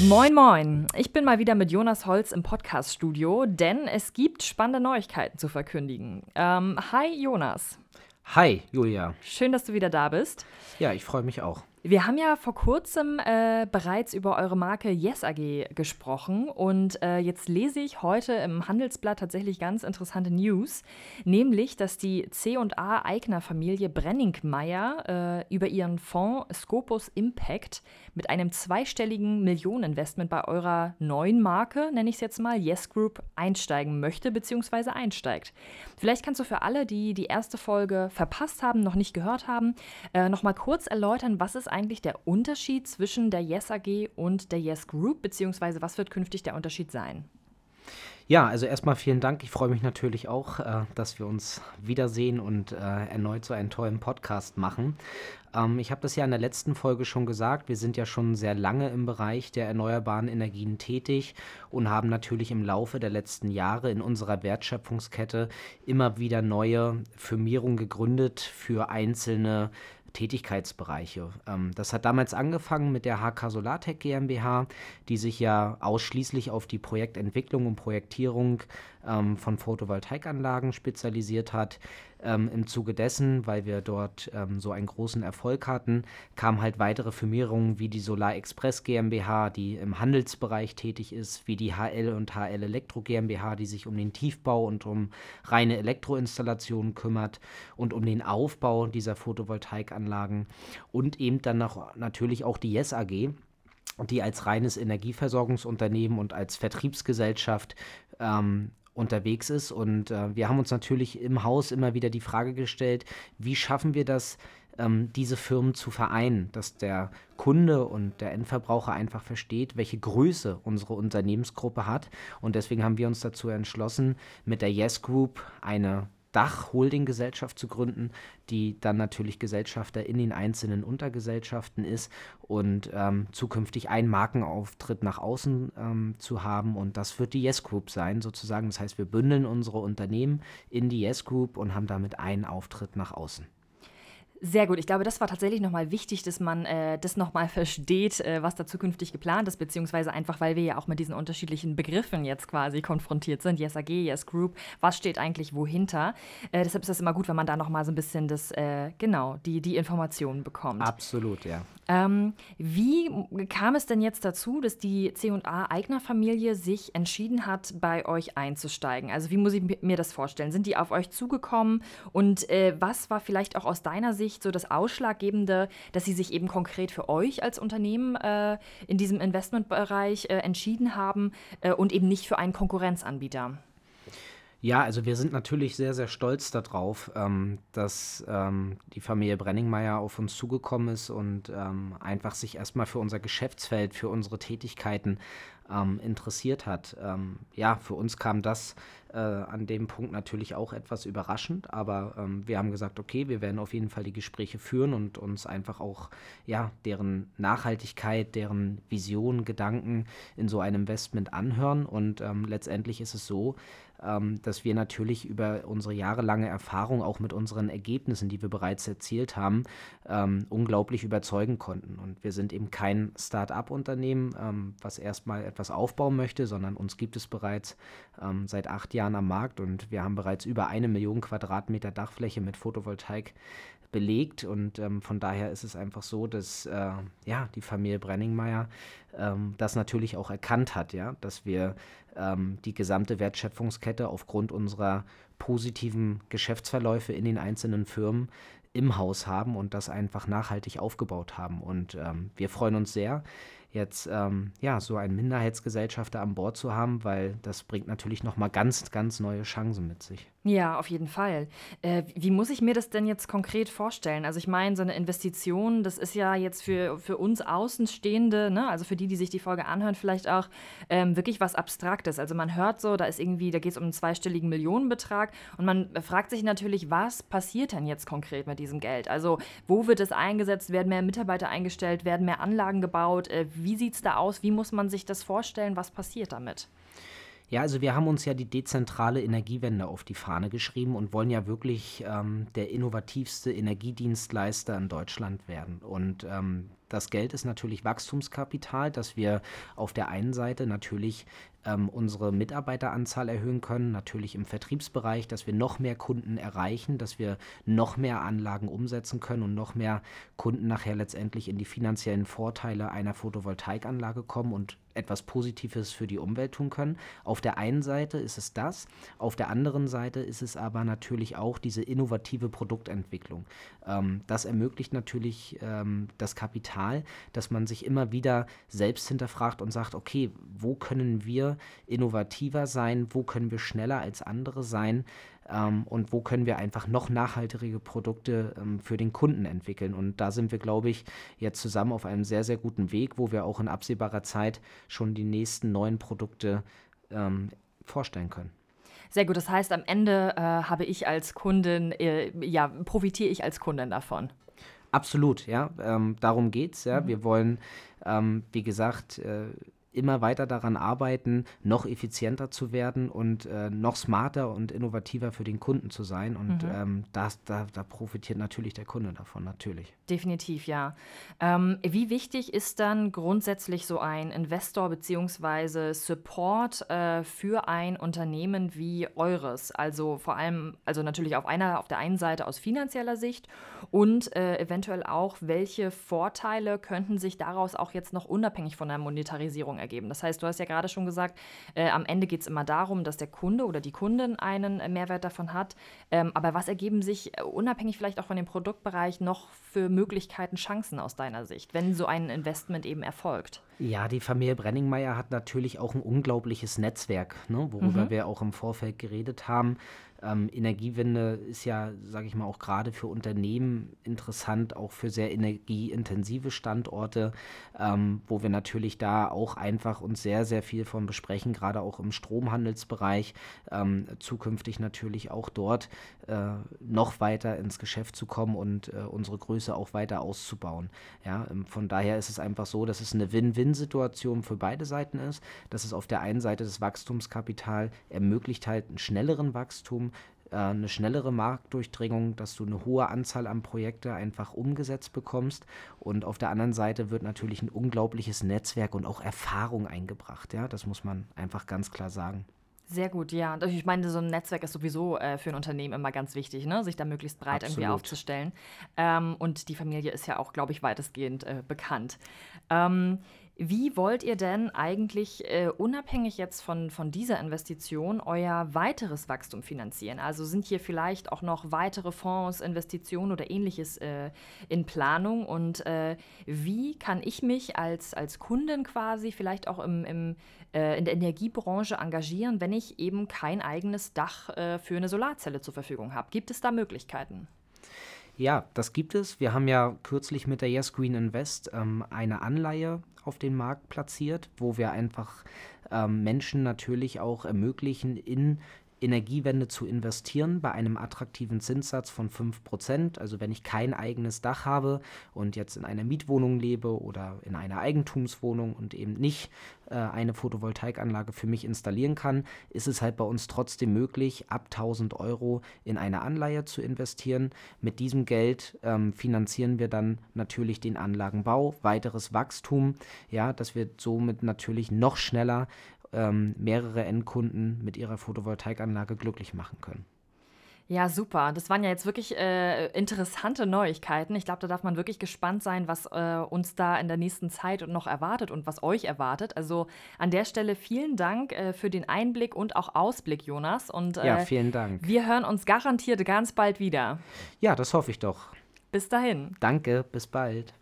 Moin, moin. Ich bin mal wieder mit Jonas Holz im Podcast-Studio, denn es gibt spannende Neuigkeiten zu verkündigen. Hi, Jonas. Hi, Julia. Schön, dass du wieder da bist. Ja, ich freue mich auch. Wir haben ja vor kurzem bereits über eure Marke Yes AG gesprochen und jetzt lese ich heute im Handelsblatt tatsächlich ganz interessante News, nämlich, dass die C&A Eigner-Familie Brenningmeier über ihren Fonds Scopus Impact mit einem zweistelligen Millioneninvestment bei eurer neuen Marke, nenne ich es jetzt mal, Yes Group, einsteigen möchte bzw. einsteigt. Vielleicht kannst du für alle, die die erste Folge verpasst haben, noch nicht gehört haben, noch mal kurz erläutern, was ist eigentlich der Unterschied zwischen der Yes AG und der Yes Group, beziehungsweise was wird künftig der Unterschied sein? Ja, also erstmal vielen Dank. Ich freue mich natürlich auch, dass wir uns wiedersehen und erneut so einen tollen Podcast machen. Ich habe das ja in der letzten Folge schon gesagt. Wir sind ja schon sehr lange im Bereich der erneuerbaren Energien tätig und haben natürlich im Laufe der letzten Jahre in unserer Wertschöpfungskette immer wieder neue Firmierungen gegründet für einzelne Tätigkeitsbereiche. Das hat damals angefangen mit der HK Solartech GmbH, die sich ja ausschließlich auf die Projektentwicklung und Projektierung von Photovoltaikanlagen spezialisiert hat. Im Zuge dessen, weil wir dort so einen großen Erfolg hatten, kamen halt weitere Firmierungen wie die Solar Express GmbH, die im Handelsbereich tätig ist, wie die HL und HL Elektro GmbH, die sich um den Tiefbau und um reine Elektroinstallationen kümmert und um den Aufbau dieser Photovoltaikanlagen und eben dann noch natürlich auch die Yes AG, die als reines Energieversorgungsunternehmen und als Vertriebsgesellschaft unterwegs ist. Und wir haben uns natürlich im Haus immer wieder die Frage gestellt, wie schaffen wir das, diese Firmen zu vereinen, dass der Kunde und der Endverbraucher einfach versteht, welche Größe unsere Unternehmensgruppe hat. Und deswegen haben wir uns dazu entschlossen, mit der Yes Group eine Dach-Holding-Gesellschaft zu gründen, die dann natürlich Gesellschafter in den einzelnen Untergesellschaften ist und zukünftig einen Markenauftritt nach außen zu haben. Und das wird die Yes Group sein, sozusagen. Das heißt, wir bündeln unsere Unternehmen in die Yes Group und haben damit einen Auftritt nach außen. Sehr gut. Ich glaube, das war tatsächlich nochmal wichtig, dass man das nochmal versteht, was da zukünftig geplant ist, beziehungsweise einfach, weil wir ja auch mit diesen unterschiedlichen Begriffen jetzt quasi konfrontiert sind. Yes AG, Yes Group, was steht eigentlich wohinter? Deshalb ist das immer gut, wenn man da nochmal so ein bisschen die Informationen bekommt. Absolut, ja. Wie kam es denn jetzt dazu, dass die C&A Eigner-Familie sich entschieden hat, bei euch einzusteigen? Also wie muss ich mir das vorstellen? Sind die auf euch zugekommen? Und was war vielleicht auch aus deiner Sicht so das Ausschlaggebende, dass sie sich eben konkret für euch als Unternehmen in diesem Investmentbereich entschieden haben und eben nicht für einen Konkurrenzanbieter? Ja, also wir sind natürlich sehr, sehr stolz darauf, dass die Familie Brenningmeier auf uns zugekommen ist und einfach sich erstmal für unser Geschäftsfeld, für unsere Tätigkeiten interessiert hat. Ja, für uns kam das an dem Punkt natürlich auch etwas überraschend, aber wir haben gesagt, okay, wir werden auf jeden Fall die Gespräche führen und uns einfach auch deren Nachhaltigkeit, deren Vision, Gedanken in so einem Investment anhören und letztendlich ist es so, dass wir natürlich über unsere jahrelange Erfahrung, auch mit unseren Ergebnissen, die wir bereits erzielt haben, unglaublich überzeugen konnten. Und wir sind eben kein Start-up-Unternehmen, was erstmal etwas aufbauen möchte, sondern uns gibt es bereits seit 8 Jahren am Markt und wir haben bereits über 1 Million Quadratmeter Dachfläche mit Photovoltaik belegt und von daher ist es einfach so, dass die Familie Brenningmeier das natürlich auch erkannt hat, ja, dass wir die gesamte Wertschöpfungskette aufgrund unserer positiven Geschäftsverläufe in den einzelnen Firmen im Haus haben und das einfach nachhaltig aufgebaut haben. Und wir freuen uns sehr, jetzt so einen Minderheitsgesellschafter an Bord zu haben, weil das bringt natürlich nochmal ganz, ganz neue Chancen mit sich. Ja, auf jeden Fall. Wie muss ich mir das denn jetzt konkret vorstellen? Also ich meine, so eine Investition, das ist ja jetzt für uns Außenstehende, ne, also für die, die sich die Folge anhören, vielleicht auch wirklich was Abstraktes. Also man hört so, da geht es um einen zweistelligen Millionenbetrag und man fragt sich natürlich, was passiert denn jetzt konkret mit diesem Geld? Also wo wird es eingesetzt? Werden mehr Mitarbeiter eingestellt? Werden mehr Anlagen gebaut? Wie sieht es da aus? Wie muss man sich das vorstellen? Was passiert damit? Ja, also wir haben uns ja die dezentrale Energiewende auf die Fahne geschrieben und wollen ja wirklich der innovativste Energiedienstleister in Deutschland werden. Und Das Geld ist natürlich Wachstumskapital, dass wir auf der einen Seite natürlich unsere Mitarbeiteranzahl erhöhen können, natürlich im Vertriebsbereich, dass wir noch mehr Kunden erreichen, dass wir noch mehr Anlagen umsetzen können und noch mehr Kunden nachher letztendlich in die finanziellen Vorteile einer Photovoltaikanlage kommen und etwas Positives für die Umwelt tun können. Auf der einen Seite ist es das, auf der anderen Seite ist es aber natürlich auch diese innovative Produktentwicklung. Das ermöglicht natürlich das Kapital, dass man sich immer wieder selbst hinterfragt und sagt, okay, wo können wir innovativer sein, wo können wir schneller als andere sein, und wo können wir einfach noch nachhaltigere Produkte für den Kunden entwickeln. Und da sind wir, glaube ich, jetzt zusammen auf einem sehr, sehr guten Weg, wo wir auch in absehbarer Zeit schon die nächsten neuen Produkte vorstellen können. Sehr gut, das heißt, am Ende habe ich als Kundin, profitiere ich als Kundin davon. Absolut, ja. Darum geht's, ja. Wir wollen, wie gesagt, immer weiter daran arbeiten, noch effizienter zu werden und noch smarter und innovativer für den Kunden zu sein. Und da profitiert natürlich der Kunde davon, natürlich. Definitiv, ja. Wie wichtig ist dann grundsätzlich so ein Investor bzw. Support für ein Unternehmen wie eures? Also vor allem, also natürlich auf der einen Seite aus finanzieller Sicht und eventuell auch, welche Vorteile könnten sich daraus auch jetzt noch unabhängig von der Monetarisierung ergeben? Das heißt, du hast ja gerade schon gesagt, am Ende geht es immer darum, dass der Kunde oder die Kundin einen Mehrwert davon hat. Aber was ergeben sich unabhängig vielleicht auch von dem Produktbereich noch für Möglichkeiten, Chancen aus deiner Sicht, wenn so ein Investment eben erfolgt? Ja, die Familie Brenningmeier hat natürlich auch ein unglaubliches Netzwerk, ne, worüber wir auch im Vorfeld geredet haben. Energiewende ist ja, sage ich mal, auch gerade für Unternehmen interessant, auch für sehr energieintensive Standorte, wo wir natürlich da auch einfach uns sehr, sehr viel von besprechen, gerade auch im Stromhandelsbereich, zukünftig natürlich auch dort noch weiter ins Geschäft zu kommen und unsere Größe auch weiter auszubauen. Ja, von daher ist es einfach so, dass es eine Win-Win-Situation für beide Seiten ist, dass es auf der einen Seite das Wachstumskapital ermöglicht halt einen schnelleren Wachstum, eine schnellere Marktdurchdringung, dass du eine hohe Anzahl an Projekte einfach umgesetzt bekommst, und auf der anderen Seite wird natürlich ein unglaubliches Netzwerk und auch Erfahrung eingebracht, ja, das muss man einfach ganz klar sagen. Sehr gut, ja. Und ich meine, so ein Netzwerk ist sowieso für ein Unternehmen immer ganz wichtig, ne? Sich da möglichst breit irgendwie Absolut. aufzustellen. Und die Familie ist ja auch, glaube ich, weitestgehend bekannt. Wie wollt ihr denn eigentlich unabhängig jetzt von dieser Investition euer weiteres Wachstum finanzieren? Also sind hier vielleicht auch noch weitere Fonds, Investitionen oder ähnliches in Planung? Und wie kann ich mich als Kundin quasi vielleicht auch in der Energiebranche engagieren, wenn ich eben kein eigenes Dach für eine Solarzelle zur Verfügung habe? Gibt es da Möglichkeiten? Ja, das gibt es. Wir haben ja kürzlich mit der Yes Green Invest eine Anleihe auf den Markt platziert, wo wir einfach Menschen natürlich auch ermöglichen, in Energiewende zu investieren bei einem attraktiven Zinssatz von 5%. Also wenn ich kein eigenes Dach habe und jetzt in einer Mietwohnung lebe oder in einer Eigentumswohnung und eben nicht eine Photovoltaikanlage für mich installieren kann, ist es halt bei uns trotzdem möglich, ab 1.000 Euro in eine Anleihe zu investieren. Mit diesem Geld finanzieren wir dann natürlich den Anlagenbau, weiteres Wachstum, ja, dass wir somit natürlich noch schneller mehrere Endkunden mit ihrer Photovoltaikanlage glücklich machen können. Ja, super. Das waren ja jetzt wirklich interessante Neuigkeiten. Ich glaube, da darf man wirklich gespannt sein, was uns da in der nächsten Zeit noch erwartet und was euch erwartet. Also an der Stelle vielen Dank für den Einblick und auch Ausblick, Jonas. Und Ja, vielen Dank. wir hören uns garantiert ganz bald wieder. Ja, das hoffe ich doch. Bis dahin. Danke, bis bald.